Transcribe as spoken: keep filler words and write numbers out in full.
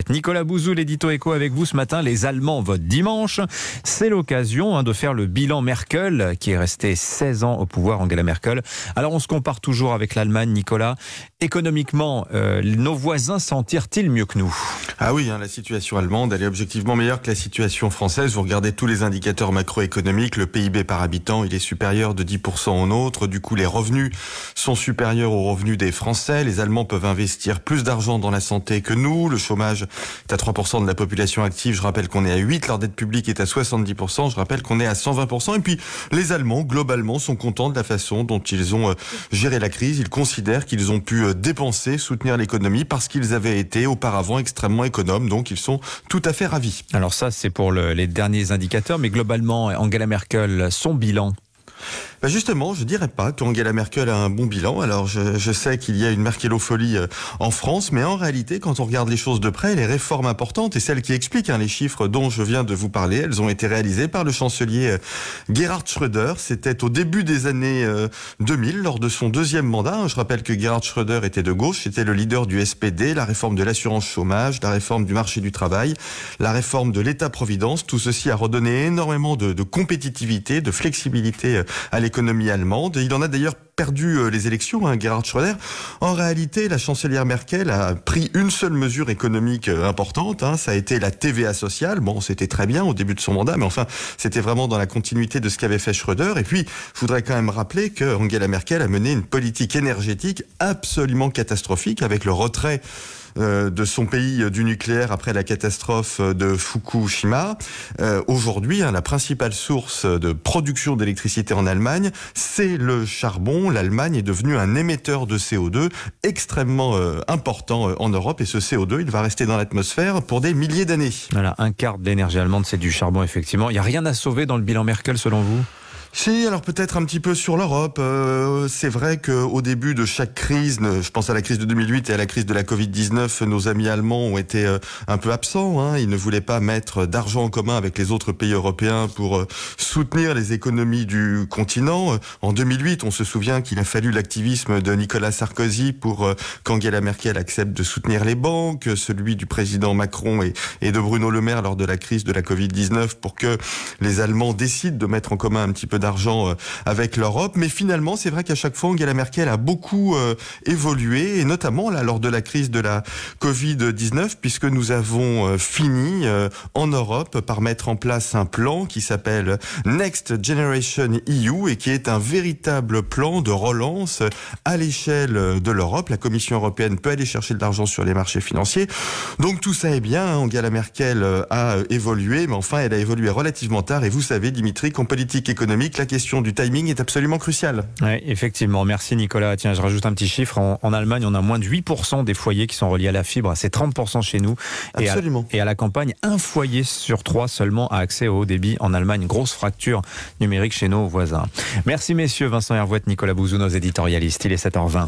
Nicolas Bouzou, l'édito Écho avec vous ce matin. Les Allemands votent dimanche. C'est l'occasion hein, de faire le bilan Merkel, qui est restée seize ans au pouvoir, Angela Merkel. Alors on se compare toujours avec l'Allemagne, Nicolas. Économiquement, euh, nos voisins s'en tirent-ils mieux que nous ? Ah oui, hein, la situation allemande, elle est objectivement meilleure que la situation française. Vous regardez tous les indicateurs macroéconomiques, le P I B par habitant, il est supérieur de dix pour cent au nôtre. Du coup, les revenus sont supérieurs aux revenus des Français. Les Allemands peuvent investir plus d'argent dans la santé que nous. Le chômage est à trois pour cent de la population active. Je rappelle qu'on est à huit. Leur dette publique est à soixante-dix pour cent. Je rappelle qu'on est à cent vingt pour cent. Et puis, les Allemands, globalement, sont contents de la façon dont ils ont géré la crise. Ils considèrent qu'ils ont pu dépenser, soutenir l'économie parce qu'ils avaient été auparavant extrêmement économes. Donc, ils sont tout à fait ravis. Alors ça, c'est pour le, les derniers indicateurs. Mais globalement, Angela Merkel, son bilan ? Ben justement, je dirais pas qu'Angela Merkel a un bon bilan. Alors, je, je sais qu'il y a une merkelopholie en France, mais en réalité, quand on regarde les choses de près, les réformes importantes et celles qui expliquent hein, les chiffres dont je viens de vous parler, elles ont été réalisées par le chancelier Gerhard Schröder. C'était au début des années deux mille, lors de son deuxième mandat. Je rappelle que Gerhard Schröder était de gauche, c'était le leader du S P D, la réforme de l'assurance chômage, la réforme du marché du travail, la réforme de l'État-providence. Tout ceci a redonné énormément de, de compétitivité, de flexibilité à l'économie allemande. Il en a d'ailleurs perdu les élections, hein, Gerhard Schröder. En réalité, la chancelière Merkel a pris une seule mesure économique importante, hein, ça a été la T V A sociale. Bon, c'était très bien au début de son mandat, mais enfin, c'était vraiment dans la continuité de ce qu'avait fait Schröder. Et puis, je voudrais quand même rappeler que Angela Merkel a mené une politique énergétique absolument catastrophique avec le retrait Euh, de son pays du nucléaire après la catastrophe de Fukushima. Euh, aujourd'hui, hein, la principale source de production d'électricité en Allemagne, c'est le charbon. L'Allemagne est devenue un émetteur de C O deux extrêmement euh, important euh, en Europe et ce C O deux, il va rester dans l'atmosphère pour des milliers d'années. Voilà, un quart de l'énergie allemande, c'est du charbon, effectivement. Il n'y a rien à sauver dans le bilan Merkel, selon vous ? Si, alors peut-être un petit peu sur l'Europe. Euh, c'est vrai qu'au début de chaque crise, je pense à la crise de deux mille huit et à la crise de la covid dix-neuf, nos amis allemands ont été euh, un peu absents. Hein. Ils ne voulaient pas mettre d'argent en commun avec les autres pays européens pour euh, soutenir les économies du continent. En deux mille huit, on se souvient qu'il a fallu l'activisme de Nicolas Sarkozy pour euh, qu'Angela Merkel accepte de soutenir les banques, celui du président Macron et, et de Bruno Le Maire lors de la crise de la covid dix-neuf pour que les Allemands décident de mettre en commun un petit peu d'argent avec l'Europe, mais finalement c'est vrai qu'à chaque fois Angela Merkel a beaucoup euh, évolué et notamment là lors de la crise de la covid dix-neuf puisque nous avons euh, fini euh, en Europe par mettre en place un plan qui s'appelle Next Generation E U et qui est un véritable plan de relance à l'échelle de l'Europe. La Commission européenne peut aller chercher de l'argent sur les marchés financiers. Donc tout ça est bien, hein. Angela Merkel a évolué, mais enfin elle a évolué relativement tard et vous savez Dimitri qu'en politique économique la question du timing est absolument cruciale. Oui, effectivement. Merci Nicolas. Tiens, je rajoute un petit chiffre. En, en Allemagne, on a moins de huit pour cent des foyers qui sont reliés à la fibre. C'est trente pour cent chez nous. Absolument. Et à, et à la campagne, un foyer sur trois seulement a accès au haut débit en Allemagne. Grosse fracture numérique chez nos voisins. Merci messieurs. Vincent Hervouette, Nicolas Bouzou, nos éditorialistes. Il est sept heures vingt.